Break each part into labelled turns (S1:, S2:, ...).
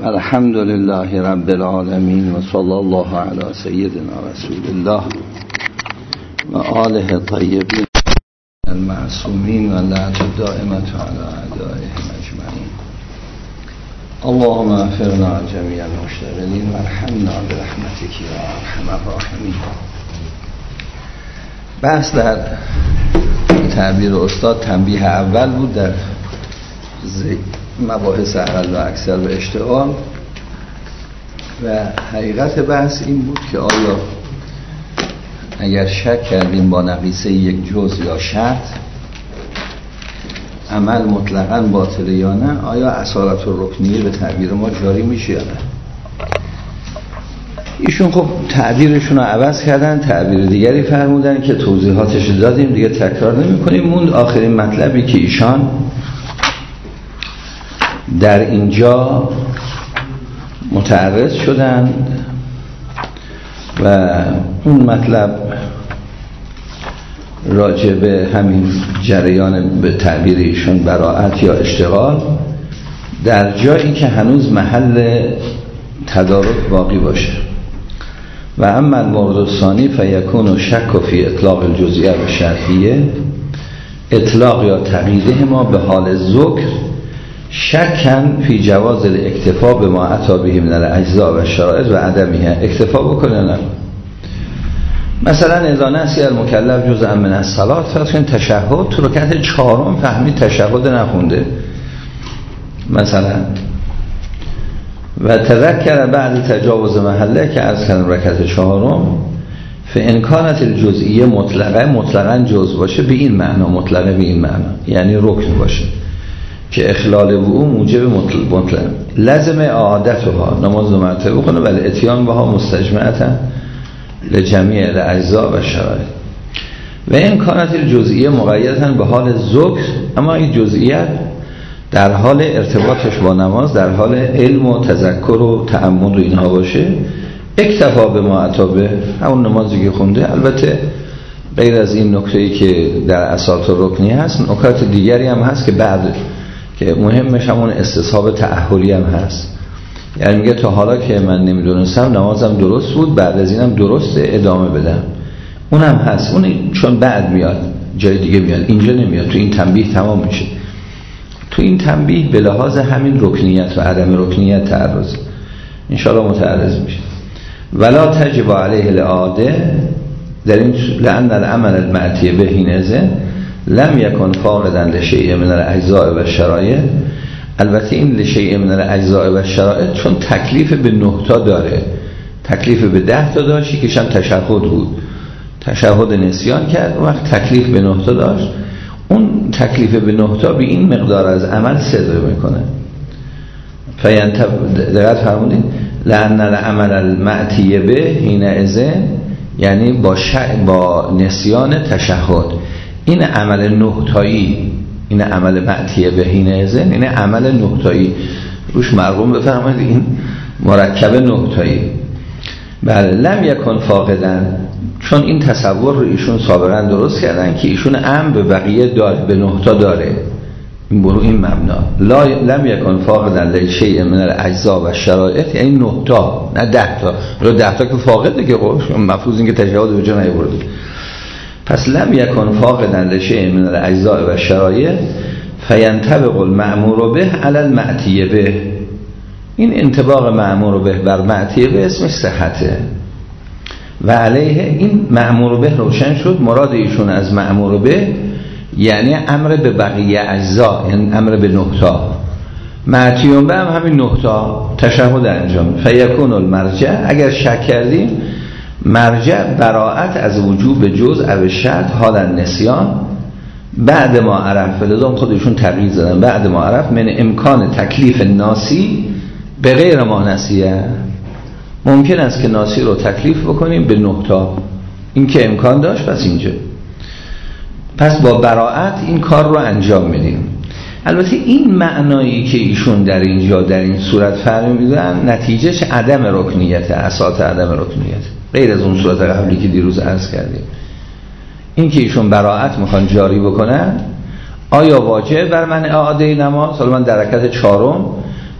S1: الحمد لله رب العالمين و صلی الله علی سیدنا رسول الله و آله طیبین المعصومین و لعنت دائمة علی اعدائهم اجمعین. اللهم اغفرنا جمیع المشتغلین و ارحمنا برحمتک یا ارحم الراحمین. بحث در تعبیر استاد تنبیه اول بود در مباحث اقل و اکثر و اشتغال، و حقیقت بحث این بود که آیا اگر شک کردیم با نقیصه یک جزء یا شرط عمل مطلقاً باطله یا نه، آیا اصالت الرکنیه به تعبیر ما جاری میشه یا نه. ایشون خب تعبیرشون رو عوض کردن، تعبیر دیگری فرمودن که توضیحاتش دادیم، دیگه تکرار نمی کنیم. موند آخرین مطلبی که ایشان در اینجا متعرض شدن و اون مطلب راجع به همین جریان به تعبیر ایشون براءت یا اشتغال در جایی که هنوز محل تدارک باقی باشه. و اما المورد الثانی فیکون شک فی اطلاق الجزئیه و شرطیه، اطلاق یا تقییده ما به حال ذکر شکن فی جواز الاکتفا به ما عطا به من الاجزاء و شرائط و عدمیه. اکتفا بکنه نه. مثلا اذا نسی المکلف جزءا من الصلاه، فرض کن تشهد تو رکعت چهارم فهمید تشهد نخونده مثلا، و تذکر بعد تجاوز محله که از کردن رکعت چهارم، فان کانت الجزئیه مطلقاً جزء باشه به این معنا، مطلقه به این معنا یعنی رکن باشه که اخلال او موجب مطلق لازم اعادتها، نماز مرتبه بکنه ولی اتیان بها مستجمعتا لجمیع الاجزاء و شرایط. و این کانت الجزئیه مقیدتاً به حال ذکر، اما این جزئیت در حال ارتباطش با نماز در حال علم و تذکر و تأمل و اینها باشه، اکتفا به ما عطابه همون نمازی که خونده. البته غیر از این نکته‌ای که در اساس رکنی هست، نکات دیگری هم هست که بعد که مهمش همون استصحاب تأهلی هم هست. یعنی میگه تا حالا که من نمیدونستم نمازم درست بود، بعد از اینم درسته ادامه بدم، اونم هست. اون چون بعد میاد جای دیگه میاد، اینجا نمیاد. تو این تنبیه تمام میشه. تو این تنبیه به لحاظ همین رکنیت و عدم رکنیت تعرض انشاءالله متعرض میشه. ولا تجب علیه الاعاده در این لأن العمل المعتی به حینئذ لم یکن فاقدا لشیء من الاجزاء و شرایط. البته این لشیء من الاجزاء و شرایط چون تکلیف به 9 تا داره، تکلیف به 10 تا داشت، یکیش هم تشهد بود، تشهد نسیان کرد، وقت تکلیف به 9 تا داشت، اون تکلیف به 9 تا به این مقدار از عمل صدر میکنه. دقت فرمودین لأن العمل المعتی به حینئذ یعنی با نسیان تشهد، این عمل 9 تایی، این عمل معتیه به حینئذ، این عمل 9 تایی روش مرقوم بفرمایید، این مرکب 9 تایی. بله لم یکن فاقدن، چون این تصور رو ایشون سابقا درست کردن که ایشون امر به بقیه داره، به 9 تا داره، این برو این مبنا لم یکن فاقدن لشیء من الاجزاء و شرایط، یعنی 9 تا نه 10 تا. رو 10 تا که فاقده که مفروض این که تشهد به جا نیاورده. پس لم یکن فاقدا لشیء من الاجزاء و شرایط فینطبق المأمور به علی المعتی به. این انطباق مأمور به بر معتی به اسمش صحته و علیه این مأمور به روشن شد. مراد ایشون از مأمور به یعنی امر به بقیه اجزا، یعنی امر به 9 تا. معتیون به هم همین 9 تا تشهد انجام. فیکون المرجع، اگر شک کردیم مرجع براءت از وجوب جزء او شرط حال نسیان بعد ما عرف، لذا خودشون تغییر زدن بعد ما عرف من امکان تکلیف ناسی به غیر ما نسیه. ممکن است که ناسی رو تکلیف بکنیم به 9 تا، این که امکان داشت، پس اینجا پس با براءت این کار رو انجام میدیم. البته این معنایی که ایشون در اینجا در این صورت فرمودن نتیجهش عدم رکنیت، اساس عدم رکنیت، غیر از اون صورت قبلی که دیروز عرض کردیم. این که ایشون براءت میخوان جاری بکنن، آیا واجب بر من اعاده نماز؟ حالا من در رکعت چهارم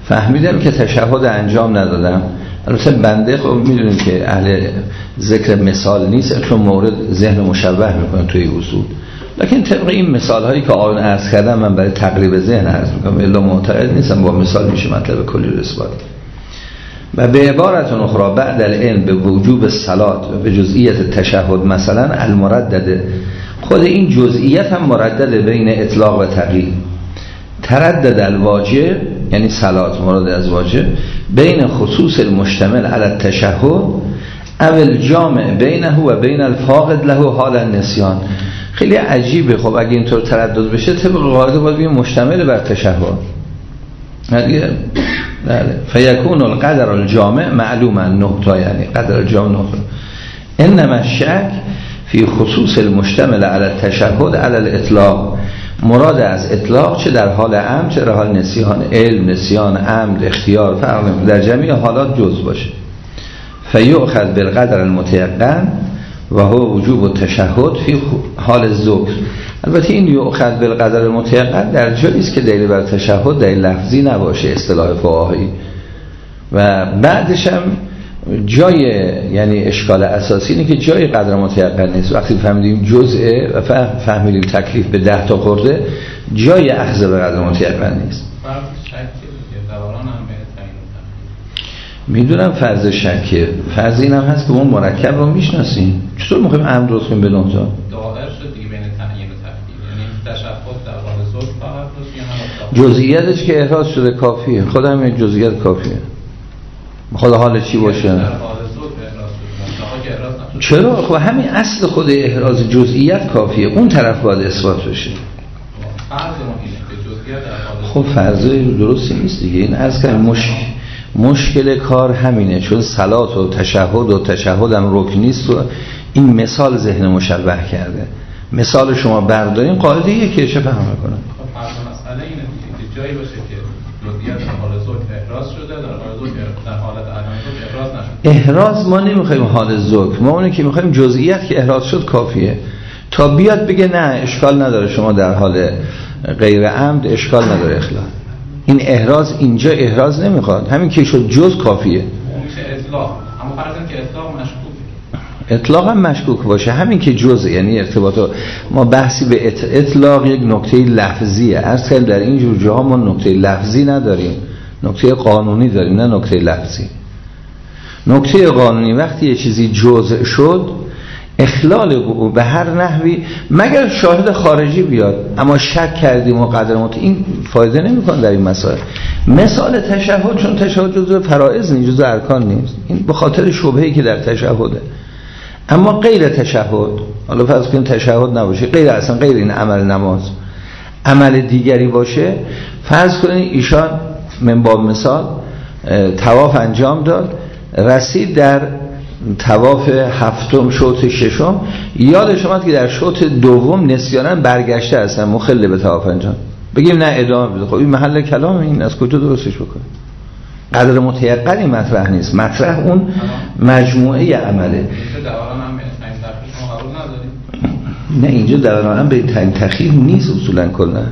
S1: فهمیدم که تشهد انجام ندادم. البته بنده خب میدونید که اهل ذکر مثال نیست، چون مورد ذهن مشوه میکنه توی اصول، لکن طبق این مثال هایی که آقایون عرض کردم من برای تقریب ذهن عرض میکنم، الا معتقد نیستم با مثال میشه مطلب کلی رو اثبات. و به عبارت اخرى بعد العلم به وجوب الصلات و به جزئیت تشهد مثلا المردد، خود این جزئیت هم مردد بین اطلاق و تقیید. تردد الواجب یعنی صلات مراد از واجب، بین خصوص المشتمل علی التشهد او الجامع بینه و بین الفاقد له حال النسیان. خیلی عجیبه. خب اگه اینطور تردد بشه طبق قاعده باید بگیم مشتمل بر تشهد. بله. فیکون القدر الجامع معلوما 9 تا، یعنی قدر الجامع 9 تا. انما الشک فی خصوص المشتمل علی التشهد علی الاطلاق، مراد از اطلاق چه در حال عمد چه در حال نسیان، علم، نسیان، عمد، اختیار، فرق در جميع حالات جز باشه. فیؤخذ بالقدر المتیقن و هو وجوب التشهد فی حال الذکر. البته این یؤخذ بالقدر المتیقن در جایی است که دلیل بر تشهد دلیل لفظی نباشه اصطلاح فقهایی، و بعدش هم جای، یعنی اشکال اساسی اینه که جای قدر متیقن نیست. وقتی فهمیدیم جزءه و فهمیدیم تکلیف به 10 تا خورده، جای اخذ به قدر متیقن نیست. میدونم فرض شکه، فرض این هم هست که ما مرکب رو میشناسیم. چطور میخوایم عمد رو کنیم به 9 تا؟
S2: دائر شد دیگه بین تعیین و تفکیک، یعنی تشهد در حال ذکر فقط باشه یا
S1: جزئیاتش که احراز شده کافیه، خود همین جزئیات کافیه. خود حال چی باشه؟
S2: در حال ذکر احراز شده، احراز نشده.
S1: چرا؟ خب همین اصل خود احراز جزئیات کافیه، اون طرف باید اثبات بشه.
S2: فرض ما اینه که جزئیات در
S1: خب
S2: حال
S1: فرض درستی نیست دیگه. این از که مشکل کار همینه، چون صلات و تشهد هم رکن نیست و این مثال ذهن مشبه کرده. مثال شما بردارین قاعده یکیه، چه فهم میکنه؟
S2: خب فرض مسئله اینه که جایی باشه که جزئیات در حال ذکر احراز شده، در حال ذکر در حالت عدم ذکر احراز نشده.
S1: احراز ما نمیخوایم حال ذکر، ما اونه که میخوایم جزئیات که احراز شد کافیه. تا بیاد بگه نه اشکال نداره شما در حال غیر عمد اشکال نداره اخلال. این احراز اینجا احراز نمیخواد، همین که شد جز کافیه.
S2: اون میشه اطلاق، اما فرض که اطلاق مشکوکه.
S1: اطلاق هم مشکوک باشه، همین که جز، یعنی ارتباط. ما بحثی به اطلاق یک نکته لفظیه. عرض کردم در این جور جاها ما نکته لفظی نداریم، نکته قانونی داریم، نه نکته لفظی. نکته قانونی وقتی یه چیزی جزء شد، اخلال او به هر نحوی مگر شاهد خارجی بیاد، اما شک کردیم و قدر این فایده نمیکنه در این مسائل. مثال تشهد، چون تشهد جزء فرائض نیست، جزء ارکان نیست، این به خاطر شبهه‌ای که در تشهده. اما غیر تشهد، حالا فرض کنیم تشهد نباشه، اصلا غیر این عمل نماز، عمل دیگری باشه، فرض کنید ایشان من باب مثال طواف انجام داد، رسید در طواف هفتم شوط ششم، یادش اومد که در شوط دوم نسیاناً برگشته هستن، مخل به طواف انجام، بگیم نه ادامه بده. خب این محل کلام، این از کجا درستش بکنه؟ قدر متیقنی مطرح نیست، مطرح اون مجموعه عمله. نه اینجا دلالت هم به تخییر نیست اصولا کلا.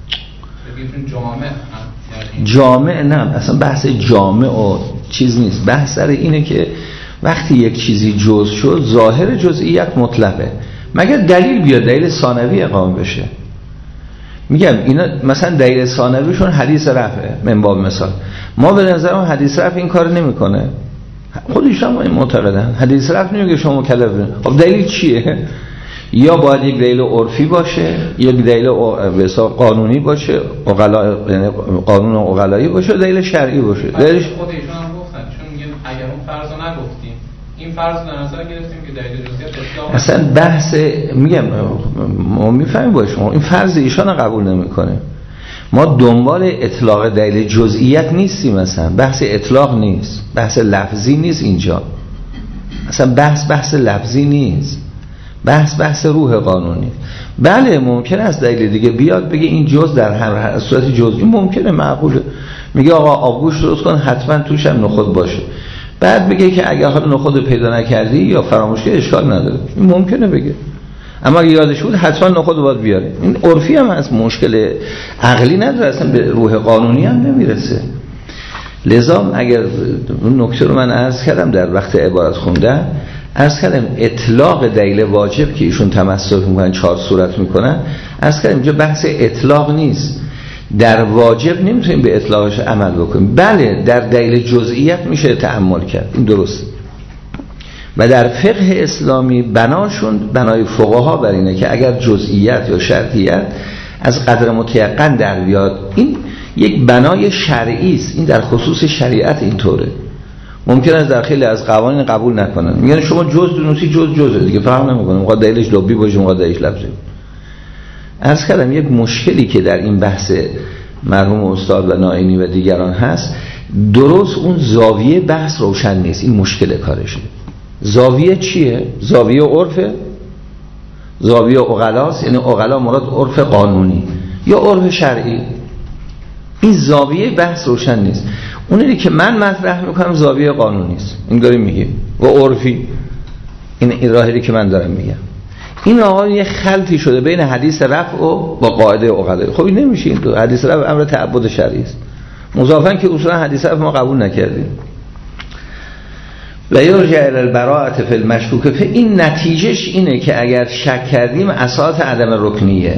S1: جامع نه، اصلا بحث جامع و چیز نیست، بحث سر اینه که وقتی یک چیزی جز شد ظاهر جزئیت مطلقه، مگر دلیل بیاد، دلیل ثانوی اقامه بشه. میگم اینا مثلا دلیل ثانویشون حدیث رفعه من باب مثال. ما به نظرم حدیث رفع این کار نمیکنه، خودشون هم معتقدن حدیث رفع نمیگه شما مکلفه. خب دلیل چیه؟ یا باید یک دلیل عرفی باشه، یک دلیل قانونی باشه، یعنی قانون عقلایی باشه، دلیل شرعی باشه.
S2: دلیلش خود ایشون هم گفتن، چون میگن اگر اون فرض رو نگفتیم، این فرض رو در نظر گرفتیم که دلیل جزئیات
S1: اصلا بحث، میگم ما میفهمیم با شما این فرض ایشان رو قبول نمیکنه. ما دنبال اطلاق دلیل جزئیات نیستیم، مثلا بحث اطلاق نیست، بحث لفظی نیست اینجا، اصلا بحث لفظی نیست، بحث روح قانونی. بله ممکنه از دلیل دیگه بیاد بگه این جز در هر صورت جزئی ممکنه، معقوله. میگه آقا آبگوشت درست کن، حتما توش هم نخود باشه. بعد بگه که اگه حالا نخود پیدا نکردی یا فراموش کردی اشکال نداره، این ممکنه بگه. اما اگه یادش بود حتما نخود باید بیاره. این عرفی هم از مشکل عقلی نداره، اصلا به روح قانونی هم نمیرسه. لذا اگر اون نکته رو من عرض کردم در وقت عبارت خوندن، عرض کردم اطلاق دلیل واجب که ایشون تمسک میکنن 4 صورت میکنن، عرض کردم اینجا بحث اطلاق نیست. در واجب نمیتونیم به اطلاقش عمل بکنیم، بله در دلیل جزئیات میشه تأمل کرد، این درسته. و در فقه اسلامی بناشون، بنای فقها بر اینه که اگر جزئیات یا شرطیات از قدر متیقن در بیاد، این یک بنای شرعی است، این در خصوص شریعت اینطوره. ممکن است در خیلی از قوانین قبول نکنن، میگن شما جز دونوسی جزه دیگه فهم نمیکنه، موقع دلیلش لبی باشه موقع دلیلش لفظی. عرض کردم یک مشکلی که در این بحث مرحوم استاد و نائینی و دیگران هست، درست اون زاویه بحث روشن نیست، این مشکل کارشه. زاویه چیه؟ زاویه عرفه؟ زاویه عقلاست، یعنی عقلا مراد عرف قانونی یا عرف شرعی؟ این زاویه بحث روشن نیست. اونی که من مطرح میکنم زاویه قانونی است، این داریم میگیم، و عرفی، این راهی که من دارم میگم. این آقا یه خلطی شده بین حدیث رفع و با قاعده عقلا. خب این نمیشه، این تو حدیث رفع امر تعبد شرعی است، مضافاً که اصولا حدیث رفع ما قبول نکردیم. و یرجع الی البراءة فی المشکوک، این نتیجهش اینه که اگر شک کردیم اساس عدم رکنیه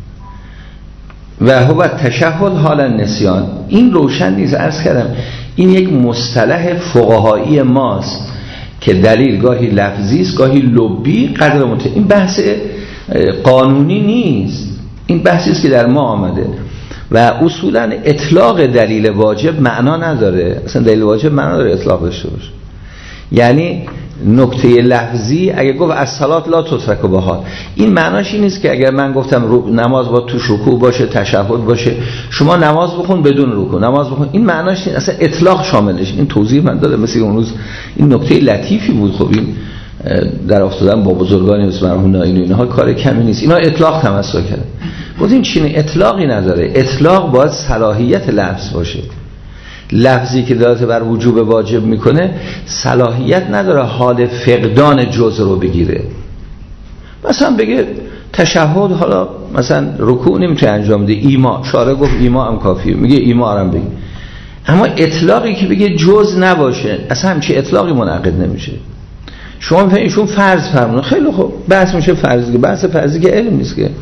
S1: و هو تشهد حال النسیان، این روشن نیست. عرض کردم این یک مصطلح فقهایی ماست که دلیل گاهی لفظی است گاهی لبی قدر این بحث قانونی نیست، این بحثی است که در ما آمده. و اصولا اطلاق دلیل واجب معنا نداره، اصلا دلیل واجب معنا نداره اطلاق داشته باشه. یعنی نکته لفظی اگه گفت الصلات لا تترک بحال، این معناش این نیست که اگر من گفتم نماز با تو رکوع باشه تشهد باشه شما نماز بخون بدون رکوع نماز بخون، این معناش نیست، اصلا اطلاق شاملش. این توضیح من دادم، مثل اون روز این نکته لطیفی بود. خب این در افتادن با بزرگانی مثل مرحوم نائینی اینها کار کمی نیست، اینا اطلاق تمسک کردن. گفتیم چینه اطلاقی نداره، اطلاق باید صلاحیت لفظ باشه. لفظی که دلالت بر وجوب واجب میکنه صلاحیت نداره حال فقدان جزء رو بگیره. مثلا بگه تشهد، حالا مثلا رکوع نمیتونه انجام بده، ایما، شارع گفت ایما هم کافیه، میگه ایما هم بگی. اما اطلاقی که بگه جزء نباشه اصلا همچی اطلاقی منعقد نمیشه. شما میفهمید ایشون فرض فرمونه، خیلی خوب بحث میشه فرضی، بحث فرضی که علم نیست که.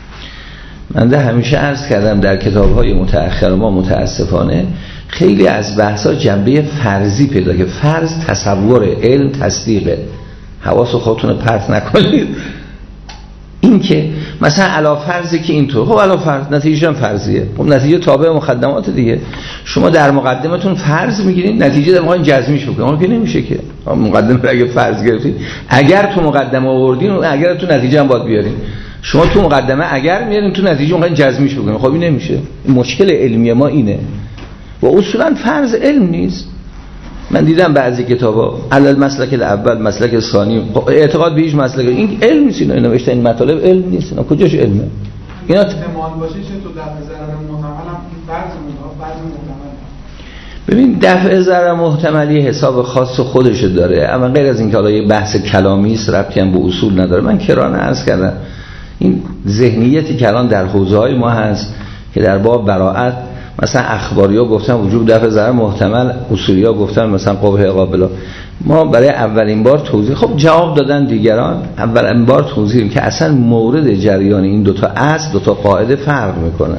S1: من همیشه عرض کردم در کتاب‌های متأخر ما متاسفانه خیلی از بحث‌ها جنبه فرضی پیدا که فرض تصور، علم تصدیقه. حواس خودتون پرت نکنید. این که مثلا علا فرضی که اینطور، خب علا فرض نتیجه هم فرضیه، خب نتیجه تابع مقدمات دیگه. شما در مقدمتون فرض میگیرید، نتیجه در واقع جزمیش بکنید، اون که نمیشه که. مقدمه اگه فرض گرفتید، اگر تو مقدمه آوردین اگر تو نتیجه هم باید بیارین. شما تو مقدمه اگر میارین تو نتیجه اونقدر جزمیش بکنید، خب این نمیشه. مشکل علمی ما اینه و اصولا فرض علم نیست. من دیدم بعضی کتابا علل مسلک الاول مسلک ثانی اعتقاد به هیچ مسلک، این علم نیست، اینا نوشته این مطالب علم نیست، اینا کجاش علمه؟ اینا
S3: احتمال باشه چه تو دفع ضرر محتمل هم این فرض محتمل.
S1: ببین دفع ضرر محتملی حساب خاص خودش داره، اما غیر از اینکه حالا یه بحث کلامی است ربطی هم به اصول نداره. من کرانه عرض کردم این ذهنیتی که الان در حوزه‌های ما هست که در باب براءت مثلا اخباری‌ها گفتن وجوب دفع ضرر محتمل، اصولی‌ها گفتن مثلا قبح قابلا. ما برای اولین بار توضیح، خب جواب دادن دیگران، اولین بار توضیح که اصلا مورد جریان این دوتا اصل دوتا قاعده فرق میکنه.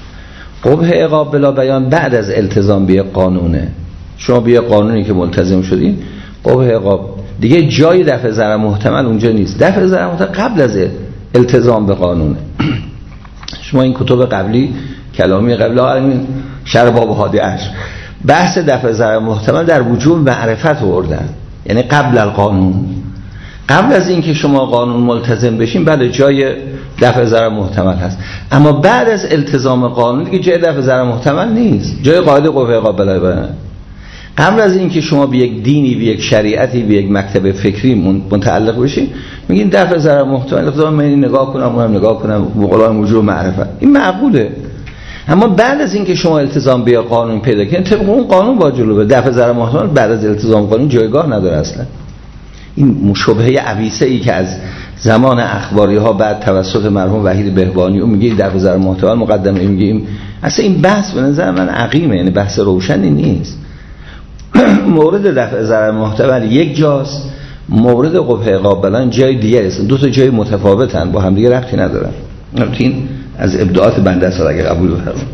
S1: قبح قابلا بیان بعد از التزام به قانونه، شما به قانونی که ملتزم شدین قبح قاب دیگه جای دفع ضرر محتمل اونجا نیست، دفع ضرر محتمل قبل از التزام به قانونه. شما این کتب قبلی کلامی قبل همین شرح باب هادی عشر بحث دفع ضرر محتمل در وجوب معرفت آوردن، یعنی قبل القانون، قبل از اینکه شما قانون ملتزم بشین بله جای دفع ضرر محتمل هست، اما بعد از التزام قانون دیگه جای دفع ضرر محتمل نیست، جای قاعده قبح قابلا بیانه. قبل از اینکه شما به یک دینی به یک شریعتی به یک مکتب فکری متعلق بشین میگین دفع ضرر محتمل، خدا من این نگاه کنم اونم نگاه کنم مقالای وجوب معرفت، این معقوله. اما بعد از اینکه شما التزام به قانون پیدا کنید طبق اون قانون با جلوه، دفع ضرر محتمل بعد از التزام قانون جایگاه نداره اصلا. این مشابهه عویسه ای که از زمان اخباری ها بعد توسط مرحوم وحید بهبانی اون میگه دفع ضرر محتمل مقدمه، میگیم اصلا این بحث به نظر من عقیمه، یعنی بحث روشنی نیست. مورد دفع ضرر محتمل یک جاست، مورد قبح قابلان جای دیگه است. دو تا جای متفاوتن، با هم دیگه ربطی ندارن. این از ابداعات بنده است اگه قبول بفرمایید،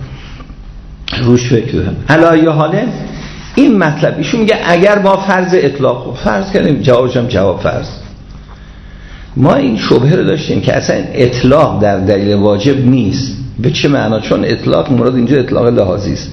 S1: روش فکر کنم. علایه حاله این مطلب ایشون میگه اگر ما فرض اطلاق فرض کردیم، جوابش هم جواب فرض. ما این شبهه رو داشتیم که اصلا اطلاق در دلیل واجب نیست. به چه معنا؟ چون اطلاق مراد اینجا اطلاق لحاظی است.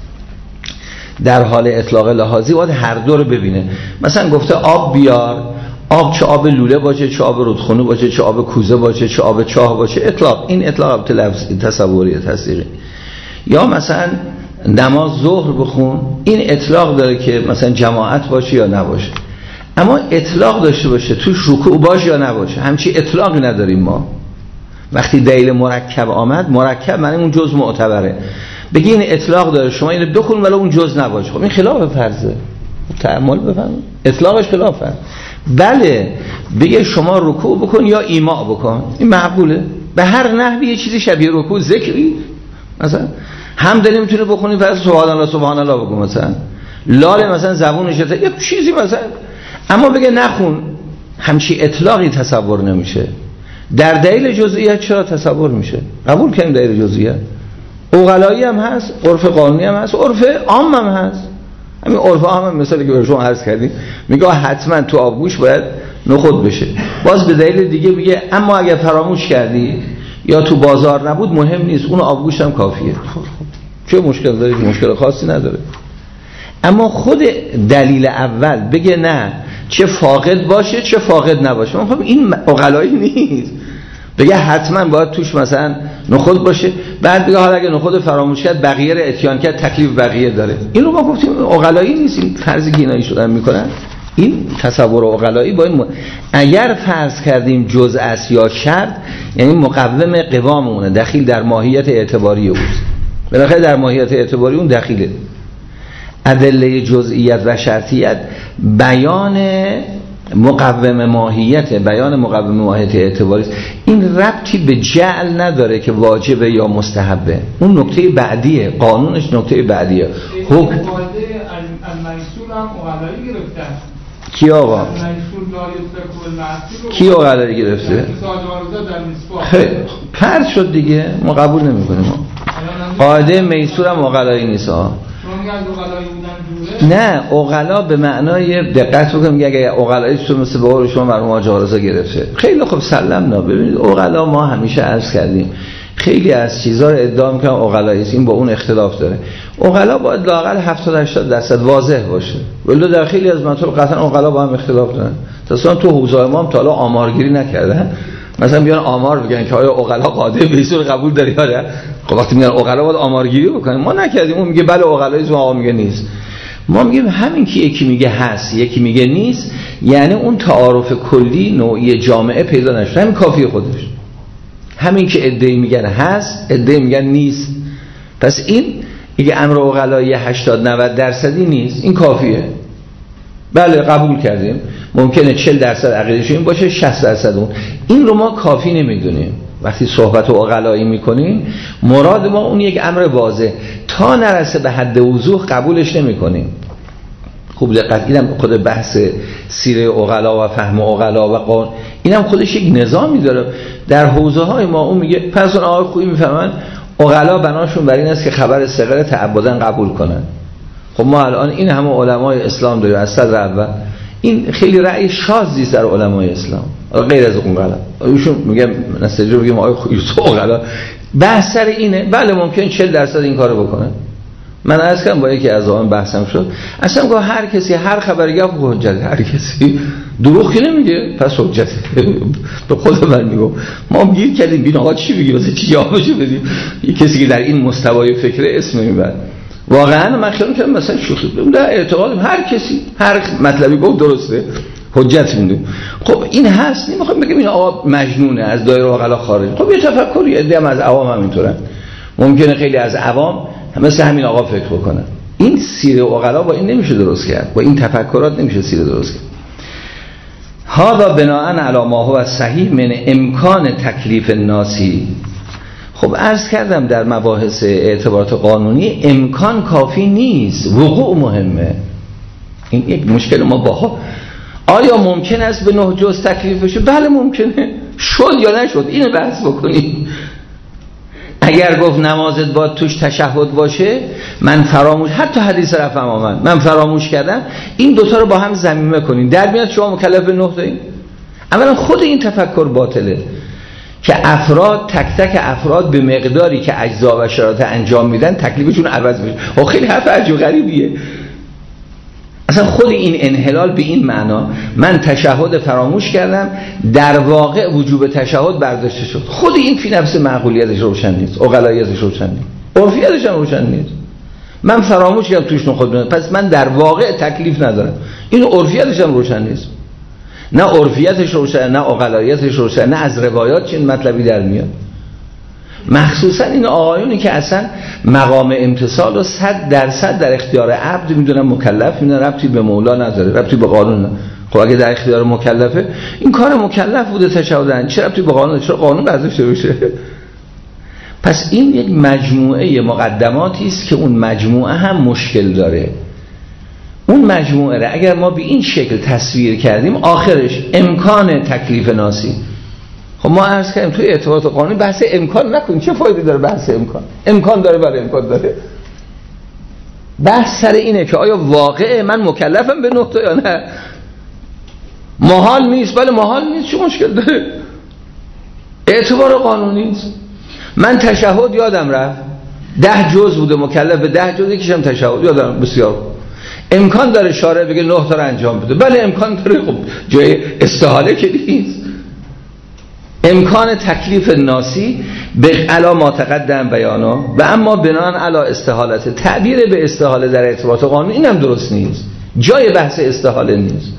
S1: در حال اطلاق لحاظی باید هر دو رو ببینه. مثلا گفته آب بیار، آب چه آب لوله باشه، چه آب رودخانه باشه، چه آب کوزه باشه، چه آب چاه باشه. اطلاق، این اطلاق لفظی تصوری تصدیقی. یا مثلا نماز ظهر بخون، این اطلاق داره که مثلا جماعت باشه یا نباشه. اما اطلاق داشته باشه توش رکوع باشه یا نباشه، همچی اطلاقی نداریم ما. وقتی دلیل مرکب آمد، مرکب معنی اون جزء معتبره، بگی این اطلاق داره شما اینو بخون ولی اون جزء نباشه، خب این خلاف فرضه. تأمل بفهمید، اطلاقش خلافه. بله بگه شما رکوع بکن یا ایماء بکن، این معقوله. به هر نحوی یه چیزی شبیه رکوع، ذکری مثلا حمد نمیتونه بخونی پس سبحان الله سبحان الله بگو، مثلا لاله مثلا زبونش یه چیزی مثلا، اما بگه نخون، همچی اطلاقی تصور نمیشه. در دلیل جزئیات چرا تصور میشه؟ قبول کنیم دلیل جزئیات عقلایی هم هست، عرف قانونی هم هست، عرف عام هم هست. همین عرف عام هم مثالی که به شما عرض کردیم میگه حتما تو آبگوش باید نخود بشه، باز به دلیل دیگه میگه اما اگر فراموش کردی یا تو بازار نبود مهم نیست، اون آبگوش هم کافیه. چه مشکل داره؟ مشکل خاصی نداره. اما خود دلیل اول بگه نه، چه فاقد باشه چه فاقد نباشه، من خب این عقلایی نیست. بگه حتما باید توش مثلا نخود باشه، بعد بگه حالا اگه نخود فراموش کرد بقیه رو اتیان کرد، تکلیف بقیه داره. این رو ما گفتیم عقلایی نیست، این فرض گینایی شدن میکنن. این تصور عقلایی با این اگر فرض کردیم جزء است یا شرط، یعنی مقوم قوامونه، دخیل در ماهیت اعتباری اوست. بالاخره در ماهیت اعتباری اون دخیله. ادله جزئیت و شرطیت بیان مقوم ماهیت، بیان مقوم ماهیت اعتباری است. این ربطی به جعل نداره که واجبه یا مستحبه، اون نکته بعدیه، قانونش نکته بعدیه. حکم
S3: المنصور هم عقلایی گرفتن.
S1: کی آقا؟ کی عقلایی گرفته؟ پرد شد دیگه، ما قبول نمی کنیم. قاعده میسور هم عقلایی نیست ها. نه، عقلا به معنای دقت بکنم، میگه اگه عقلایی تو مثل به قول شما مرحوم حاج آرزا گرفته، خیلی خوب سلمنا. ببینید عقلا ما همیشه عرض کردیم خیلی از چیزا رو ادعا میکنن عقلایی است، این با اون اختلاف داره. عقلا باید لااقل 70-80% واضح باشه، ولی در خیلی از مطالب قطعا عقلا با هم اختلاف دارن. اصلا تو حوزه امام تا حالا آمارگیری نکردن، مثلا بیان آمار بگن که آیا عقلا قاعده بیسور قبول داری یا نه. خب وقتی میگن عقلا باید آمارگیری بکنن، ما نکردیم. اون میگه بله عقلایی است، ما میگه نیست. ما میگیم همین که یکی میگه هست یکی میگه نیست، یعنی اون تعارف کلی نوعی جامعه پیدا نشده، همین کافیه خودش. همین که عده‌ای میگن هست، عده‌ای میگن نیست، پس این میگه امر عقلایی 80-90% نیست، این کافیه. بله قبول کردیم، ممکنه 40% عقیده‌ش این باشه، 60% اون. این رو ما کافی نمیدونیم. وقتی صحبت عقلایی میکنیم مراد ما اون یک امر واضح، تا نرسه به حد وضوح قبولش نمیکنیم. خوب دقت، اینم خود بحث سیره عقلا و فهم عقلا و قانون، اینم خودش یک نظامی داره در حوزه های ما. اون میگه پس اون آقای خوبی میفهمن عقلا بناشون بر این است که خبر صغر تعبداً قبول کنن. خب ما الان این همه علمای اسلام داریم از صدر اول، این خیلی رأی شاذی در علمای اسلام غیر از اون قلم. ایشون میگم نستجر بگیم آقای خوبی تو عقلا بحث سر اینه. بله ممکن 40% این کارو بکنن. من عرض کردم با یکی از آقایان بحثم شد، اصلا گفت هر کسی هر خبری گفت حجت، هر کسی دروغ که نمیگه پس حجت. به خود من میگم ما گیر کردیم ببین آقا چی میگه، واسه چی جوابشو بدیم. یه کسی که در این مستوای فکر اسم میبره، واقعا من خیال می‌کردم مثلا شوخی بدم، نه اعتقاد هر کسی هر مطلبی گفت درسته حجت میدیم. خب این هست، نمیخوام بگم این آقا مجنونه از دایره عقلا خارج. خب یه تفکری عده هم از عوام همینطورن، ممکنه خیلی از عوام مثل همین آقا فکر بکنن. این سیره عقلا با این نمیشه درست کرد، با این تفکرات نمیشه سیره درست کرد. هذا بناء علی ما هو صحیح من امکان تکلیف الناسی. خب عرض کردم در مباحث اعتبارات قانونی امکان کافی نیست، وقوع مهمه. این یک مشکل ما باها. آیا ممکن است به 9 جز تکلیف بشه؟ بله ممکنه. شد یا نشد اینو بحث بکنیم. اگر گفت نمازت باید توش تشهد باشه، من فراموش، حتی حدیث رفع امامت من فراموش کردم، این دوتا رو با هم ضمیمه کنین، در میاد شما مکلف به 9 تایین. اولا خود این تفکر باطله که افراد تک تک افراد به مقداری که اجزا و شرایط انجام میدن تکلیفشون عوض میشه. خیلی حرف عجیب غریبیه. اصلا خود این انحلال به این معنا، من تشهد فراموش کردم، در واقع وجوب تشهد برداشته شد. خود این فی نفس معقولیتش روشن نیست، عقلاییتش روشن نیست، عرفیتش هم روشن نیست. من فراموش کردم توش نخود بدونم، پس من در واقع تکلیف ندارم. این عرفیتش هم روشن نیست. نه عرفیتش روشن، نه عقلاییتش روشن، نه از روایات چین مطلبی در میاد. مخصوصا این آقایونی که اصلا مقام امتصال و 100% در اختیار عبد میدونن، مکلف میدونن، ربطی به مولا نداره، ربطی به قانون نداره. خب اگه در اختیار مکلفه، این کار مکلف بوده تشهدن، چه ربطی به قانون، چرا قانون برداشته بشه؟ پس این یک مجموعه مقدماتی است که اون مجموعه هم مشکل داره. اون مجموعه را اگر ما به این شکل تصویر کردیم، آخرش امکان تکلیف ناسی. خب ما عرض کردیم توی اعتبارات قانونی بحث امکان نکنیم. چه فایده داره بحث امکان؟ امکان داره، بله امکان داره. بحث سر اینه که آیا واقعه من مکلفم به 9 تا یا نه؟ محال نیست، بله محال نیست، چه مشکل داره؟ اعتبار قانونی است. من تشهد یادم رفت 10 جز بوده، مکلف به 10 جز، یکیشم تشهد یادم. بسیار امکان داره شارع بگه 9 تا رو انجام بده، بله امکان داره. خب جای استحاله که نیست. امکان تکلیف ناسی به علا ما تقدم بیانو و اما بنان علا استحالت، تعبیر به استحاله در ارتباط قانون اینم درست نیست، جای بحث استحاله نیست.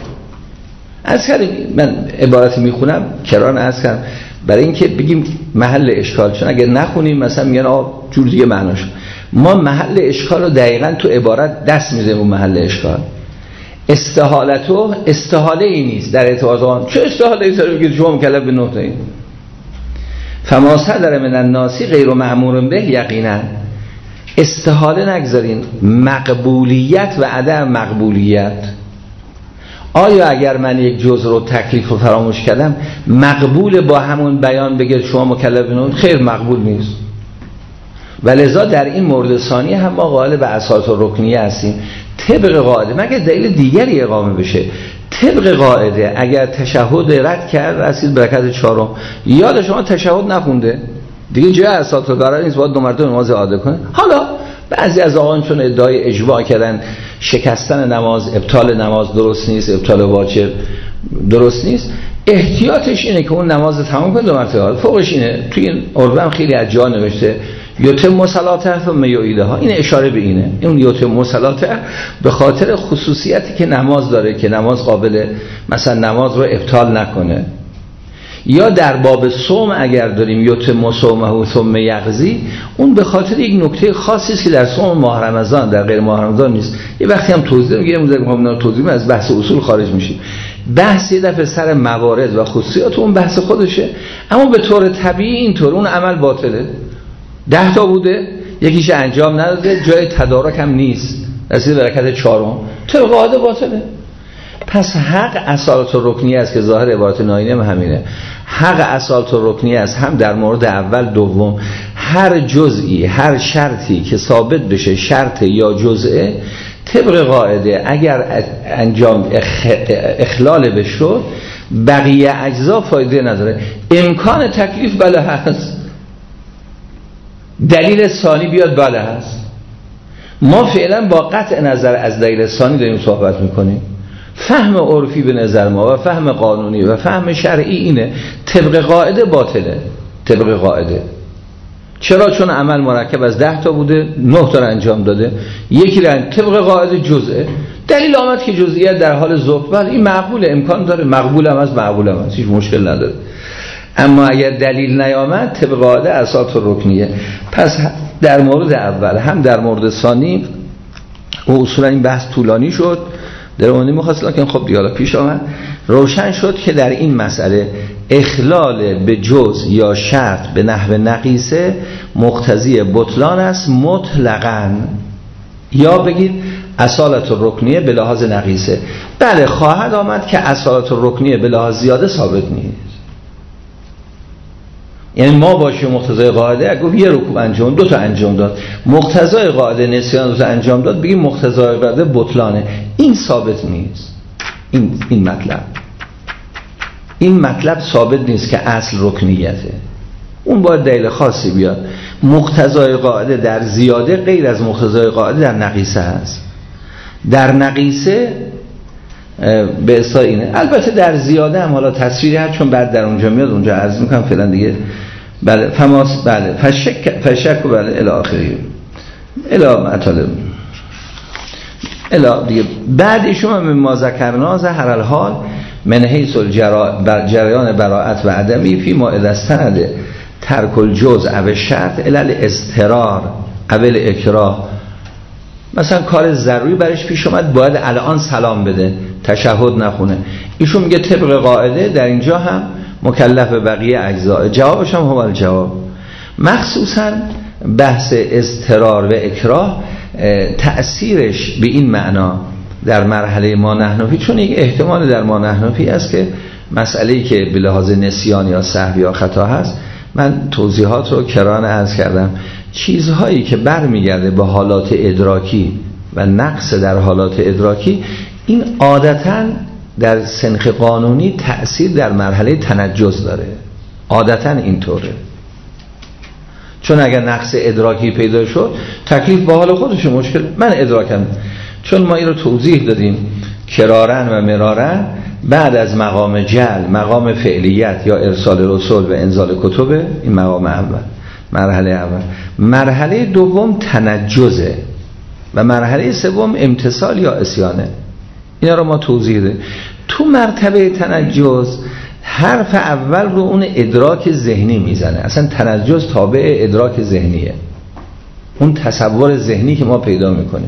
S1: از کردیم من عبارت میخونم کران از کردم برای اینکه بگیم محل اشکال، چون اگر نخونیم مثلا میگن جور دیگه معناش. ما محل اشکال رو دقیقاً تو عبارت دست میزنیم اون محل اشکال. استحالتو استحاله ای نیست در ارتباط آن. چه استحاله ای سر بگید شما مکلف به 9 تایین؟ فما صدر من الناسی غیر مأمور به یقینا. استحاله نگذارین، مقبولیت و عدم مقبولیت. آیا اگر من یک جزء رو تکلیف رو فراموش کردم مقبول با همون بیان بگید شما مکلف به 9؟ خیر مقبول نیست. ولذا در این مورد ثانی هم ما قائل به اساس رکنیه هستیم. طبق قاعده مگر دلیل دیگری اقامه بشه، طبق قاعده اگر تشهد رد کرد رسید به رکعت 4، یاد شما تشهد نخونده دیگه، جای اساس قرار نیست باید 2 مرتبه نماز اعاده کنه. حالا بعضی از آقایان چون ادعای اجماع کردن شکستن نماز، ابطال نماز درست نیست، ابطال واجب درست نیست، احتیاطش اینه که اون نماز تمام کنه 2 مرتبه. فوقش اینه توی این عربم خیلی از جا نوشته یتم صلاته ثم یعیدها. این اشاره به اینه، اون یتم صلاته به خاطر خصوصیتی که نماز داره که نماز قابل مثلا نماز رو ابطال نکنه. یا در باب صوم اگر داریم یتم صومه ثم یقضی، اون به خاطر یک نکته خاصی است که در صوم ماه رمضان در غیر ماه رمضان نیست. یه وقتی هم توضیح میگیرم توضیح از بحث اصول خارج میشیم. بحث یه دفعه سر موارد و خصوصیات اون بحث خودشه، اما به طور طبیعی اینطور اون عمل باطله. 10 تا بوده، یکیش انجام نداده، جای تدارک هم نیست، رسید به رکعت 4، طبق قاعده باطله. پس حق اصالت رکنی است که ظاهر عبارت ناینه همینه. حق اصالت رکنی است هم در مورد اول دوم، هر جزئی هر شرطی که ثابت بشه شرط یا جزئه، طبق قاعده اگر انجام اخلال بشد بقیه اجزا فایده نداره. امکان تکلیف بله هست، دلیل ثانی بیاد بله هست. ما فعلا با قطع نظر از دلیل ثانی داریم صحبت میکنیم. فهم عرفی به نظر ما و فهم قانونی و فهم شرعی اینه طبق قاعده باطله. طبق قاعده چرا؟ چون عمل مرکب از 10 تا بوده، 9 تا رو انجام داده، یکی رو طبق قاعده جزئه. دلیل آمد که جزئیت در حال ذوق، بله این مقبوله، امکان داره، مقبول هم از مقبول هم هست، هیچ مشکل نداره. اما اگر دلیل نیامد طبق قاعده اساس رکنیه. پس در مورد اول هم در مورد ثانی و اصولا این بحث طولانی شد درمانی مخواست، لکن خب دیگه پیش آمد، روشن شد که در این مسئله اخلال به جز یا شرط به نحو نقیصه مقتضی بطلان است مطلقاً، یا بگید اصالت الرکنیه به لحاظ نقیصه. بله خواهد آمد که اصالت الرکنیه به لحاظ زیاده ثابت نیست. یعنی ما باشیم مقتضای قاعده اگه یه رکوع انجام 2 تا انجام داد، مقتضای قاعده نسیان 2 تا انجام داد، بگیم مقتضای قاعده بطلانه. این ثابت نیست. این مطلب ثابت نیست که اصل رکنیته. اون باید دلیل خاصی بیاد. مقتضای قاعده در زیاده غیر از مقتضای قاعده در نقیصه هست. در نقیصه به اصطلاح اینه. البته در زیاده هم حالا تصویری هست چون بعد در اونجا میاد، اونجا عرض میکنم فعلا دیگه. بله فماس بله فشک و بله الی آخری الی مطالب الی دیگه. بعد ایشون ما ذکرنا ظهر الحال من حیث جریان براءت و عدمی فی ما الاستند ترک الجزء او شرط الی الاضطرار اول اکراه. مثلا کار ضروری برش پیش اومد باید الان سلام بده، تشهد نخونه، ایشون میگه طبق قاعده در اینجا هم مکلف بقیه اجزاء. جوابش هم هو الجواب. مخصوصا بحث اضطرار و اکراه تأثیرش به این معنا در مرحله ما نحنفی، چون یک احتمال در ما نحنفی است که مسئله‌ای که به لحاظ نسیان یا سهو یا خطا هست، من توضیحات رو کرانه عرض کردم، چیزهایی که برمیگرده به حالات ادراکی و نقص در حالات ادراکی، این عادتاً در سنخ قانونی تأثیر در مرحله تنجز داره. عادتاً اینطوره. چون اگر نقص ادراکی پیدا شد تکلیف با حال خودش مشکل. من ادراکم، چون ما این رو توضیح دادیم کرارن و مرارن، بعد از مقام جل مقام فعلیت یا ارسال رسول و انزال کتب، این مقام اول، مرحله اول. مرحله دوم تنجزه و مرحله سوم امتثال یا عصیانه. اینا رو ما توضیح دادیم. تو مرتبه تنجز حرف اول رو اون ادراک ذهنی میزنه. اصلا تنجز تابع ادراک ذهنیه، اون تصور ذهنی که ما پیدا میکنیم.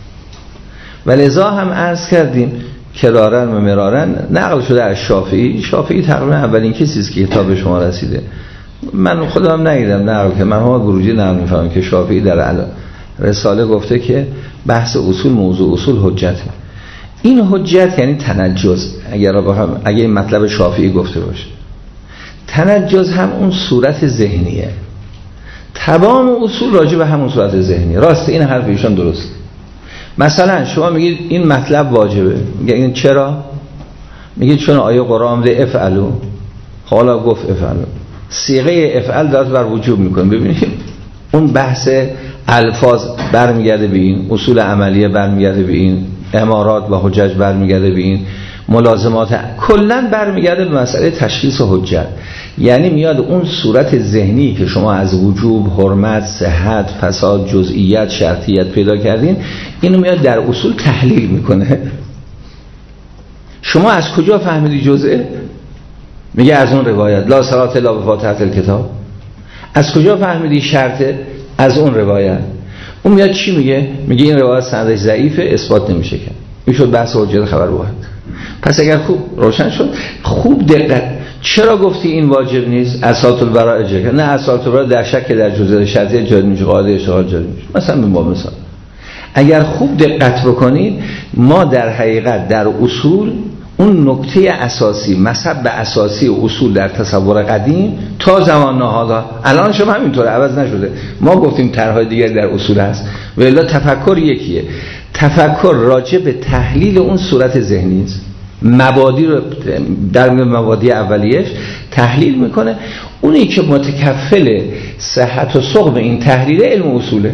S1: ولذا هم عرض کردیم کرارن و مرارن نقل شده از شافعی تقریبا اولین کسی است که کتاب شما رسیده. من خودم ندیدم نقل که من هم گروجی نقل میفهمم که شافعی در رساله گفته که بحث اصول موضوع اصول حجته. این حجت یعنی تنجز. اگر این مطلب شافعی گفته باشه، تنجز هم اون صورت ذهنیه. تمام اصول راجع به همون صورت ذهنیه. راست این حرف ایشان درست. مثلا شما میگید این مطلب واجبه، میگه این چرا؟ میگید چون آیه قرآن ده افعلوا، حالا گفت افعلوا، صیغه افعل داد بر وجوب میکنه. ببینید اون بحث الفاظ برمیگرده به این، اصول عملیه برمیگرده به این، امارات و حجج برمیگرده به این، ملازمات کلن برمیگرده به مسئله تشخیص حجت. یعنی میاد اون صورت ذهنی که شما از وجوب، حرمت، صحت، فساد، جزئیات، شرطیت پیدا کردین، اینو میاد در اصول تحلیل میکنه. شما از کجا فهمیدی جزئه؟ میگه از اون روایت لا صلاة الا بفاتحة الکتاب. از کجا فهمیدی شرطه؟ از اون روایت. اون میاد چی میگه؟ میگه این روایت سندش ضعیفه، اثبات نمیشه کرد. این شد بحث حجت خبر واحد. پس اگر خوب روشن شد، خوب دقت، چرا گفتی این واجب نیست؟ اساس البراء جا نه، اساس البراء در شک در جزئیات شرطیه جاری میشه، قاعده اشتغال جاری میشه. مثلا به مثال اگر خوب دقت بکنید، ما در حقیقت در اصول اون نکته اساسی، مصب اساسی اصول در تصور قدیم تا زمان حالا، الان شما همینطوره، عوض نشده. ما گفتیم طرح‌های دیگر در اصول هست، ولی تفکر یکیه. تفکر راجع به تحلیل اون صورت ذهنی است. مبادی رو در مبادی اولیش تحلیل میکنه. اونی که متکفل صحت و سقم این تحلیل علم اصوله.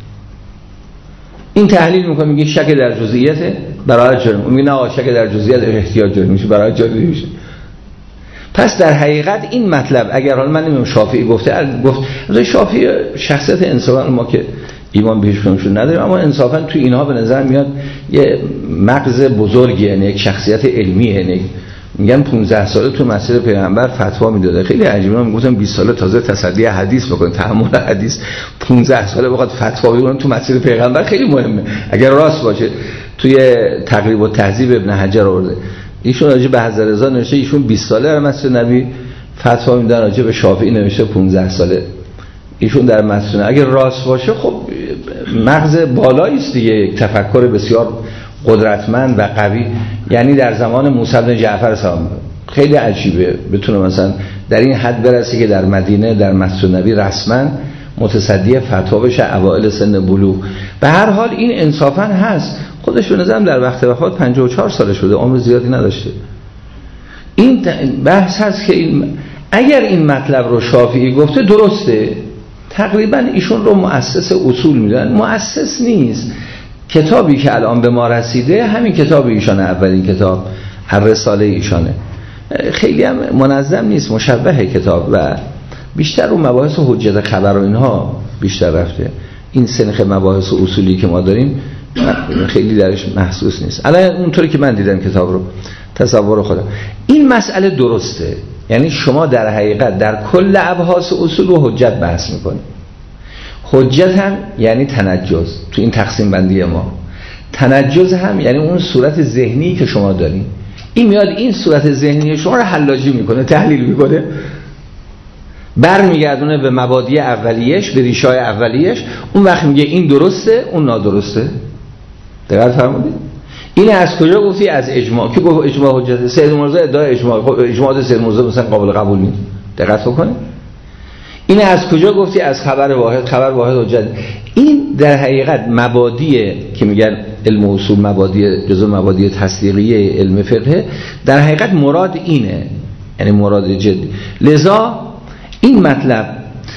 S1: این تحلیل میکنه، میگه شک در جزئیات برای جرم، میگه نه شک در جزئیات احتیاج جرم میشه، برای جرم میشه. پس در حقیقت این مطلب اگر حالا من نمیدونم شافعی گفت شافعی شخصیت انسان ما که ایمان بهش کنشون نداریم، اما انصافا تو اینها به نظر میاد یه مغز بزرگیه، یعنی یک شخصیت علمیه. یعنی میگن 15 ساله تو مسیر پیغمبر فتوا میداده. خیلی عجیبه، من گفتم 20 ساله تازه تصدی حدیث بکنه، تحمل حدیث، 15 ساله بخواد فتوا بده تو مسیر پیغمبر، خیلی مهمه. اگر راست باشه توی تقریب و تهذیب ابن حجر آورده، ایشون راجع به حضرت رضا نوشته ایشون 20 ساله در مسیر نبی فتوا میدن، راجع به شافعی نوشته 15 ساله. ایشون در مسئله اگر راست باشه خب مغز بالایی است دیگه، یک تفکر بسیار قدرتمند و قوی. یعنی در زمان موسی بن جعفر سلام خیلی عجیبه بتونه مثلا در این حد برسه که در مدینه در مسجد نبی رسما متصدی فتوا بشه اوائل سن بلوغ. به هر حال این انصافا هست. خودش به نظرم در وقت وفات 54 سالش بوده، عمر زیادی نداشته. این بحث هست که اگر این مطلب رو شافعی گفته درسته، تقریبا ایشون رو مؤسس اصول میدونن. مؤسس نیست. کتابی که الان به ما رسیده همین کتاب ایشانه، اولین کتاب الرساله ایشانه. خیلی هم منظم نیست، مشبه کتاب و بیشتر رو مباحث حجت خبر و اینها بیشتر رفته. این سنخ مباحث اصولی که ما داریم خیلی درش محسوس نیست. الان اونطوری که من دیدم کتاب رو، تصور خودم، این مسئله درسته. یعنی شما در حقیقت در کل ابحاث اصول و حجت بحث میکنید. حجت هم یعنی تنجز تو این تقسیم بندی ما. تنجز هم یعنی اون صورت ذهنی که شما دارین. این میاد این صورت ذهنی شما رو حلاجی میکنه، تحلیل میکنه، برمیگردونه به مبادی اولیش، به ریشه‌های اولیش. اون وقت میگه این درسته اون نادرسته. دقت فرمودید؟ این از کجا گفتی؟ از اجماع. که گفت اجماع حجت؟ سید مرزا ادعای اجماع. خب اجماع سید مرزا مثلا قابل قبول نیست. دقت بکنید. این از کجا گفتی؟ از خبر واحد. خبر واحد حجت. این در حقیقت مبادی که میگن علم اصول مبادی جزء مبادی تصدیقیه علم فقه، در حقیقت مراد اینه، یعنی مراد جدی. لذا این مطلب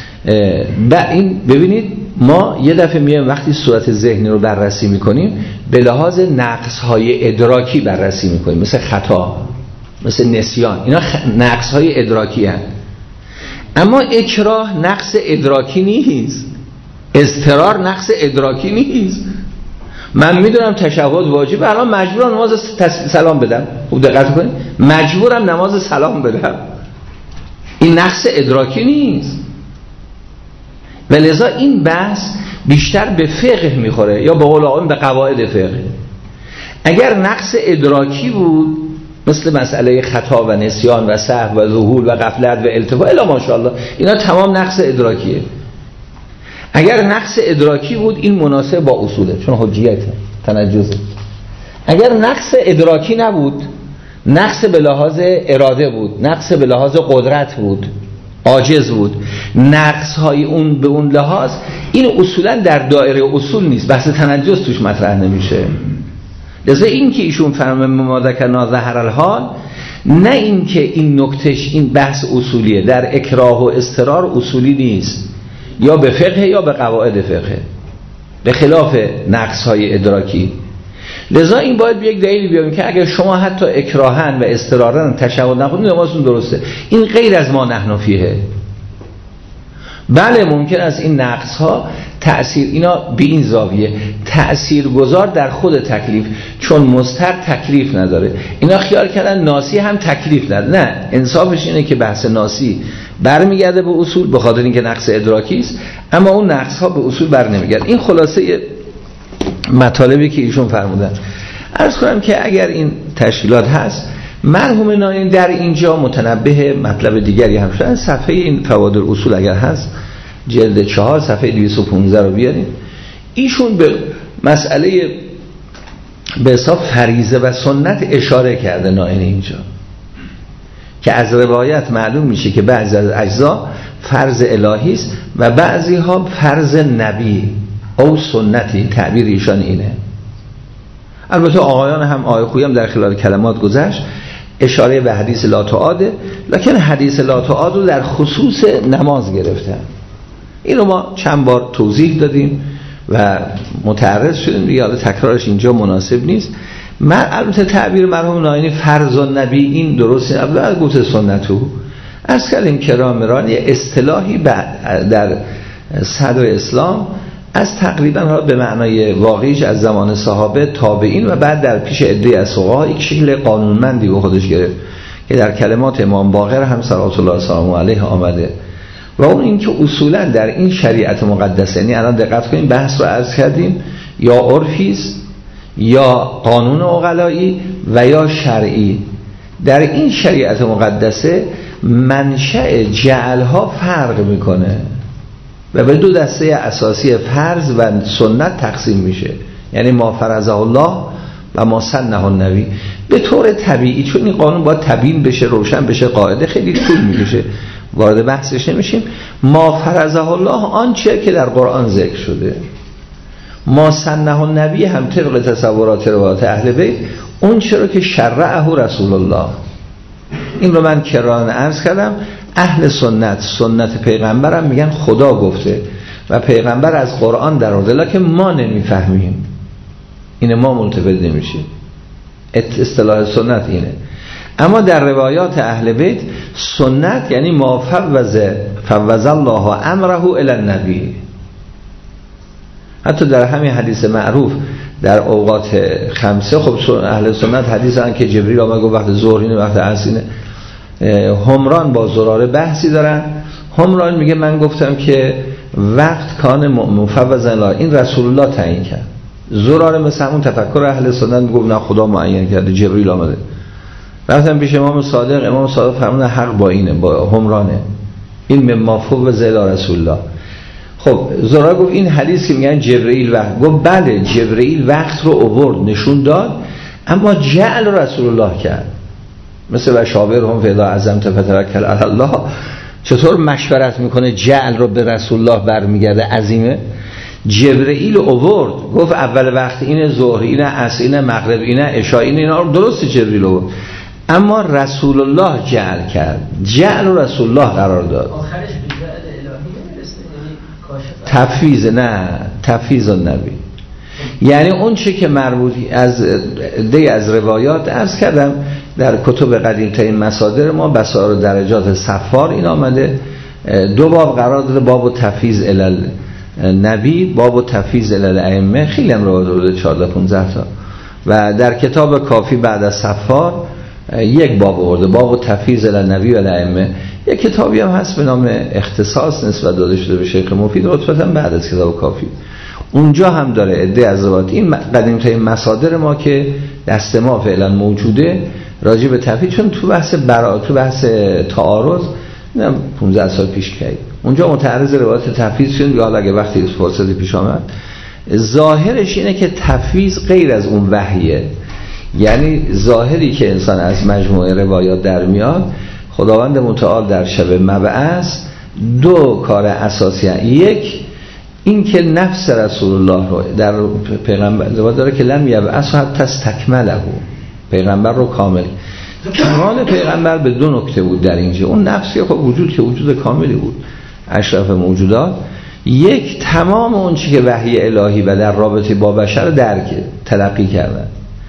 S1: این ببینید ما یه دفعه میایم وقتی صورت ذهنی رو بررسی میکنیم به لحاظ نقص‌های ادراکی بررسی میکنیم، مثل خطا، مثل نسیان. اینا نقص‌های ادراکی هست. اما اکراه نقص ادراکی نیست، اضطرار نقص ادراکی نیست. من میدونم تشهد واجب، الان مجبورم نماز سلام بدم. خوب دقت کنید، مجبورم نماز سلام بدم. این نقص ادراکی نیست. ولذا این بحث بیشتر به فقه میخوره، یا به قول آقایون به قواعد فقه. اگر نقص ادراکی بود مثل مسئله خطا و نسیان و سهو و ذهول و غفلت و التفات، الا ماشاءالله اینا تمام نقص ادراکیه. اگر نقص ادراکی بود این مناسب با اصوله، چون حجیت تنجزه. اگر نقص ادراکی نبود، نقص به لحاظ اراده بود، نقص به لحاظ قدرت بود، عاجز بود، نقص های اون به اون لحاظ، این اصولا در دایره اصول نیست، بحث تنجز توش مطرح نمیشه. لذا این که ایشون فرمه ممادکنا ظهر الحال، نه این که این نکتش این بحث اصولیه، در اکراه و اضطرار اصولی نیست، یا به فقه یا به قواعد فقه، به خلاف نقص های ادراکی. لذا این باید به یک دلیل بیاریم که اگر شما حتی اکراهن و اضطرارن تشهد نخونید نمازتون درسته. این غیر از ما نحن فیه. بله ممکن است این نقص ها تأثیر، اینا به این زاویه تأثیر گذار در خود تکلیف، چون مستر تکلیف نداره. اینا خیال کردن ناسی هم تکلیف نداره. نه، انصافش اینه که بحث ناسی برمیگرده به اصول به خاطر اینکه نقص ادراکی است، اما اون نقص ها به اصول بر نمیگرده. این خلاصه مطالبی که ایشون فرمودن. عرض کنم که اگر این تشکیلات هست، مرحوم ناینی در اینجا متنبه مطلب دیگری هم شدن. صفحه این فوائد الاصول اگر هست جلد 4 صفحه 215 رو بیارید. ایشون به مسئله به حساب فریضه و سنت اشاره کرده ناینی اینجا، که از روایت معلوم میشه که بعضی از اجزا فرض الهی است و بعضی ها فرض نبی او سنتی. تعبیر ایشان اینه. البته آقایان هم آقای خویی هم در خلال کلمات گذشت اشاره به حدیث لا تعاده، لکن حدیث لا تعاده رو در خصوص نماز گرفتن. این رو ما چند بار توضیح دادیم و متعرض شدیم دیگه، حالا تکرارش اینجا مناسب نیست. البته تعبیر مرحوم ناینی فرض النبی این درسته، اول گفته سنتو. از کلیم کرامران یه اصطلاحی در صدر اسلام از تقریبا به معنای واقعیش از زمان صحابه تابعین و بعد در پیش عده از فقها یک شکل قانونمندی به خودش گرفت که در کلمات امام باقر هم صلوات الله سلام علیه آمده. و اون این که اصولا در این شریعت مقدسه، یعنی الان دقت کنیم بحث رو عرض کردیم، یا عرفی است یا قانون عقلایی و یا شرعی. در این شریعت مقدسه منشأ جعلها فرق میکنه. و به دو دسته اساسی فرض و سنت تقسیم میشه، یعنی ما فرضه الله و ما سنه النبی. به طور طبیعی چون این قانون باید تبیین بشه، روشن بشه، قاعده خیلی طول میکشه، وارد بحثش نمیشیم. ما فرضه الله آنچه که در قرآن ذکر شده، ما سنه النبی هم طبق تصورات روایات اهل بیت اون چرا که شرعه رسول الله. این رو من کرران عرض کردم. اهل سنت پیغمبرم میگن خدا گفته و پیغمبر از قرآن در آورده، لکن ما نمیفهمیم، اینه ما ملتفت نمیشیم. اصطلاح سنت اینه. اما در روایات اهل بیت سنت یعنی ما فوض الله امره الی النبی. حتی در همین حدیث معروف در اوقات خمسه، خب اهل سنت حدیث هستن که جبریل آمد گفت وقت ظهر اینه، وقت عصر اینه. همران با زراره بحثی دارن. همران میگه من گفتم که وقت کان مفوض الله، این رسول الله تعیین کرد. زراره مثل همون تفکر اهل سنت میگه نه خدا معین کرده، جبریل آمده. رفتم پیش امام صادق فرمودن حق با اینه، با همرانه، این مما فوض الله رسول الله. خب زراره گفت این حدیث که میگن جبرئیل وقت، گفت بله جبرئیل وقت رو آورد نشون داد، اما جعل رسول الله کرد. مثل و شاورهم فی اذا عزمت فتوکل علی الله، چطور مشورت میکنه جعل رو به رسول الله برمیگرده عظیمه. جبرئیل آورد گفت اول وقت اینه، ظهر اینه، عصر اینه، مغرب اینه، عشاء اینه، اینا درست جبرئیل آورد، اما رسول الله جعل کرد، جعل و رسول الله قرار داد.
S4: آخرش به جعل الهی نمیرسه، یعنی
S1: تفویض، نه تفویض النبی، یعنی اون چه که مربوطی از روایات عرض کردم در کتب قدیم‌ترین مصادر ما، بسائر درجات صفار این آمده، دو باب قرار داده، باب تفویض الی النبی، باب تفویض الی الائمه، خیلی هم روایات داده 14-15 تا، و در کتاب کافی بعد از صفار یک باب آورده، باب تفویض الی النبی و الائمه. یک کتابی هم هست به نام اختصاص نسبت داده شده به شیخ مفید رتبتاً بعد از کتاب کافی، اونجا هم داره عده از روایات. این قدیم‌ترین مصادر ما که دست ما فعلا موجوده راجع به تفویض، چون تو بحث تعارض 15 سال پیش کردیم، اونجا متعرض روایات تفویض شدیم، یا اگه وقتی فرصتی پیش آمد. ظاهرش اینه که تفویض غیر از اون وحیه، یعنی ظاهری که انسان از مجموعه روایات در میاد، خداوند متعال در شب مبعث دو کار اساسی، یک این که نفس رسول الله رو در پیغمبر داره که لم یبعث حتی استکمله، پیغمبر رو کامل. کمال پیغمبر به دو نکته بود در اینجا. اون نفسی خب وجود که وجود کاملی بود، اشرف موجودات. یک، تمام اون چی که وحی الهی و در رابطه با بشر درک تلقی کردن.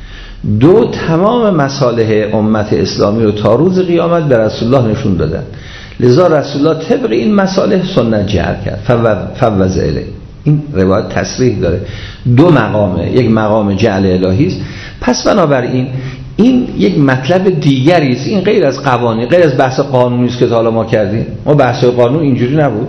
S1: دو، تمام مصالح امت اسلامی رو تا روز قیامت به رسول الله نشون دادن. لذا رسول الله طبق این مصالح سنت جعل کرد، فوض الیه. این روایت تصریح داره دو مقامه، یک مقام جعل الهی است. پس بنابراین این یک مطلب دیگری است، این غیر از قوانین، غیر از بحث قانونی است که حالا ما کردیم. ما بحث قانون اینجوری نبود.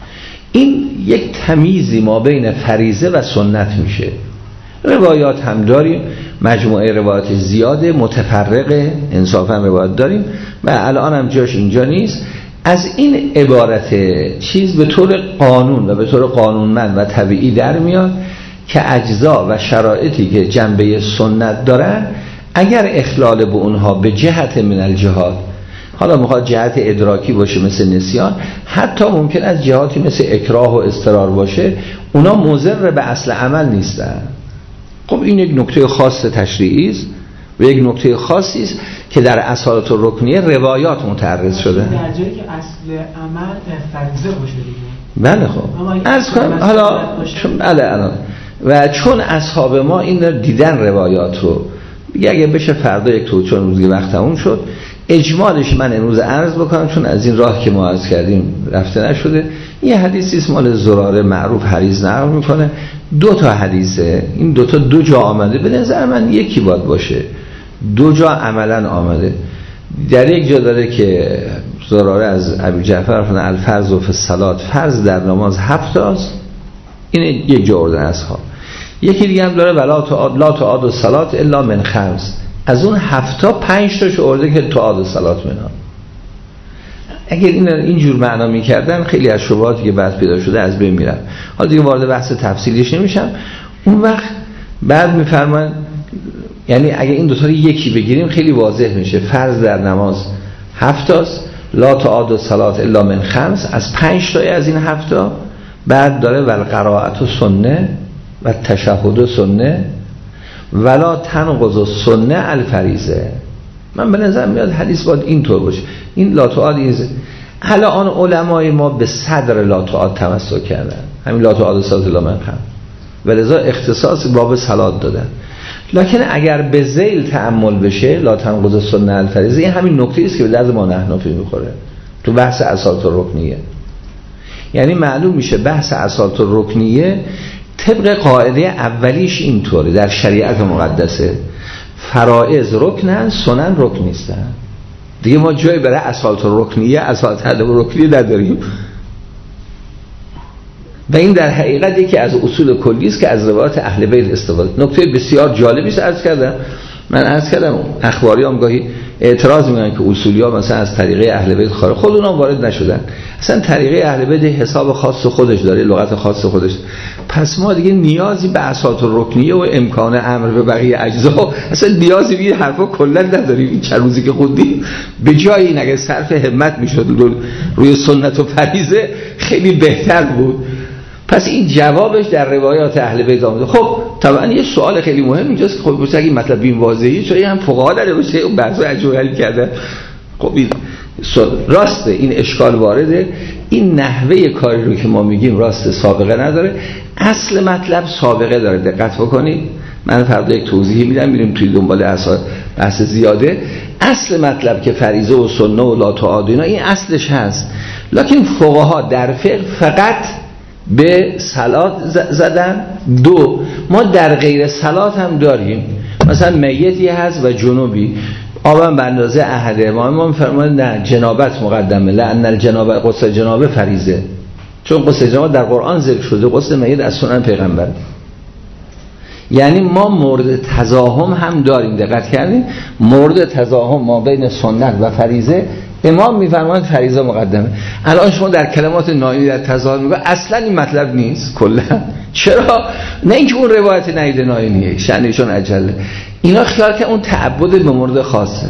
S1: این یک تمیزی ما بین فریضه و سنت میشه. روایات هم داریم، مجموعه روایات زیاده متفرقه، انصافا روایات داریم و الان هم جاش اینجا نیست. از این عبارت چیز به طور قانون و به طور قانونمند و طبیعی در میاد که اجزا و شرایطی که جنبه سنت دارن، اگر اخلال به اونها به جهت من الجهات، حالا میخواد جهت ادراکی باشه مثل نسیان، حتی ممکن از جهاتی مثل اکراه و اضطرار باشه، اونا مضر به اصل عمل نیستن. خب این یک نکته خاص تشریعی است و یک نکته خاصی است که در اصالت الرکنیه روایات متعرض شده.
S3: در جایی که اصل عمل فریضه باشه دیگه.
S1: بله خب عرض کنم حالا چون الان و چون اصحاب ما این دیدن روایات رو، اگه بشه فردا یک تو، چون روزی وقت تموم شد، اجمالش من امروز عرض بکنم چون از این راه که ما عرض کردیم رفته نشده. یه حدیثی است مال زراره معروف حریز نقل میکنه، دو تا حدیثه، این دو تا دو جا آمده، به نظر من یکی باید باشه، دو جا عملا آمده. در یک جا داره که زراره از ابی جعفر فرمود الفرض فی الصلات، فرض در نماز 7 تاست، این یک جا آوردن اصحاب. یکی دیگه هم داره ولا تعاد الصلات الا من خمس، از اون 7 تا 5 تاش آورده که تعاد الصلات منها. اگر اینجور معنا میکردن خیلی از شبهاتی که بعد پیدا شده از بین میرن. حالا دیگه وارد بحث تفصیلیش نمیشم. اون وقت بعد میفرمان یعنی اگه این دوتا رو یکی بگیریم خیلی واضح میشه. فرض در نماز 7 تاست، لا تعاد الصلاة الا من 5، از 5 تا از این 7 تا بعد داره والقراءة سنه و تشهد سنه ولا تنقض السنه الفریضه. من به نظر میاد حدیث باید اینطور باشه. این لا تعاد الان علمای ما به صدر لا تعاد تمسک کردن، همین لا تعاد الصلاة الا من 5 و لذا اختصاص باب صلات دادن. لکن اگر به ذیل تأمل بشه لا تنقض السنه الفریضه، این همین نکته است که به درد ما نحنفی میخوره تو بحث اساس الرکنیه. یعنی معلوم میشه بحث اساس الرکنیه طبق قاعده اولیش اینطوره در شریعت مقدسه، فرائض رکنن، سنن رکن نیستن. دیگه ما جایی برای اساس الرکنیه، اساس الرکنیه نداریم. و این در حقیقت یکی از اصول کلی است که از روایات اهل بیت استفاده. نکته بسیار جالبی است عرض کردم اخباریام گاهی اعتراض میکنن که اصولی‌ها مثلا از طریقه اهل بیت خارج، خود اونها وارد نشدن. اصلا طریقه اهل بیت حساب خاص خودش داره، لغت خاص خودش. پس ما دیگه نیازی به اساس الرکنیه و امکان امر به بقیه اجزا اصلا نیازی به این حرفا کلا نداریم. این چند روزی که خوندیم به جای این اگه صرف همت میشد روی سنت و فریضه خیلی بهتر بود. پس این جوابش در روایات اهل بیت آمده. خب طبعا یه سوال خیلی مهم اینجاست که خب اگه مطلب این واضحه چون هم فقها داره باشه اون بحث اجوال کرده. خب این راسته، این اشکال وارده. این نحوه کاری رو که ما میگیم راست سابقه نداره، اصل مطلب سابقه داره. دقت بکنید، من فردا یک توضیحی میدم، میریم توی دنبال بحث زیاده. اصل مطلب که فریضه و سنت و لا تعاد اینا این اصلش هست، لکن فقها در فقه فقط به صلات زدن. دو، ما در غیر صلات هم داریم، مثلا میتی هست و جنوبی، آبم به اندازه احده. ما میفرمایند نه، جنابت مقدمه، لأن الجنابه غسل جنابه فریضه، چون غسل جنابه در قرآن ذکر شده، غسل میت از سنن پیغمبر. یعنی ما مورد تزاحم هم داریم. دقت کردیم مورد تزاحم ما بین سنت و فریضه امام میفرماند فریضه مقدمه. الان شما در کلمات نایینی در تظاهر میگه اصلا این مطلب نیست کلا. چرا؟ نه اینکه اون روایت نایید نایینیه شأنشون عجله، اینا خیال که اون تعبد به مورد خاصه.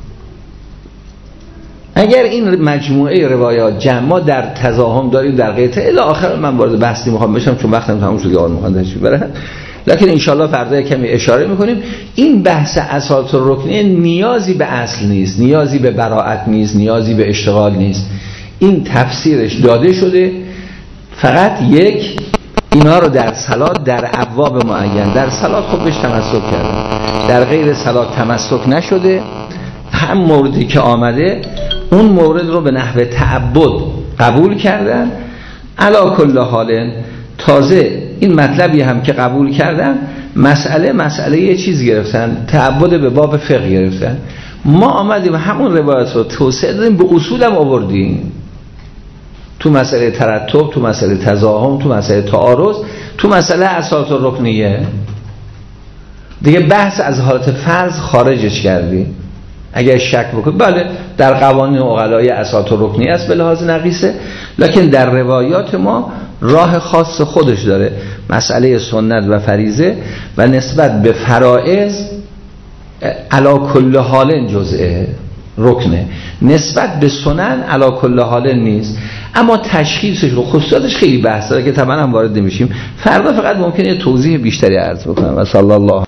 S1: اگر این مجموعه روایات جمع در تزاحم داریم در قیطه الی آخر، من وارد بحث میخوام بشم چون وقتم تموم شد، یاد میخوام داشت برن، لکن انشالله فردا کمی اشاره میکنیم. این بحث اساس الرکنیه نیازی به اصل نیست، نیازی به براءت نیست، نیازی به اشتغال نیست. این تفسیرش داده شده، فقط یک اینا رو در صلات در ابواب معین، در صلات خب بهش تمسک کردن، در غیر صلات تمسک نشده. هم موردی که آمده اون مورد رو به نحو تعبد قبول کردن. علا کل حال تازه این مطلبی هم که قبول کردن مسئله یه چیز گرفتن، تعبد به باب فقه گرفتن. ما آمدیم همون روایت رو توسعه دادیم، به اصول هم آوردیم، تو مسئله ترتب، تو مسئله تزاحم، تو مسئله تعارض، تو مسئله اساس الرکنیه. دیگه بحث از حالت فرض خارجش کردیم. اگر شک بکنید بله در قوانین عقلای اساس الرکنیه است به لحاظ نقیصه، لکن در روایات ما راه خاص خودش داره. مسئله سنت و فریضه و نسبت به فرائض علا کل حال جزءه رکنه، نسبت به سنن علا کل حال نیست. اما تشخیصش و خصوصاتش خیلی بحث داره که طبعا هم وارد نمیشیم. فردا فقط ممکنه توضیح بیشتری عرض بکنم. و صلی الله